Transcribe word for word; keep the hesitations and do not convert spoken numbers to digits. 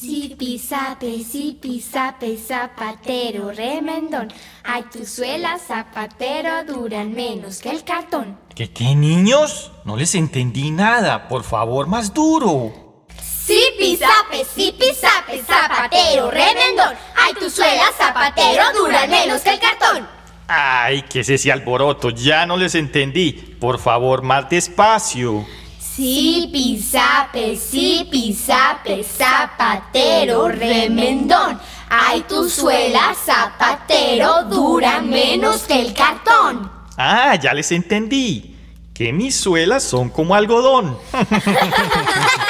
Zipi, zape, zipi, zape, zapatero, remendón. Ay, tus suelas, zapatero, duran menos que el cartón. ¿Qué, qué, niños? No les entendí nada. Por favor, más duro. Zipi, zape, zipi, zape, zapatero, remendón. Ay, tus suelas, zapatero, duran menos que el cartón. Ay, ¿qué es ese alboroto? Ya no les entendí. Por favor, más despacio. Zipi, zape, zipi, zape, zapatero, remendón. Ay, tus suelas, zapatero, duran menos que el cartón. Ah, ya les entendí. Que mis suelas son como algodón.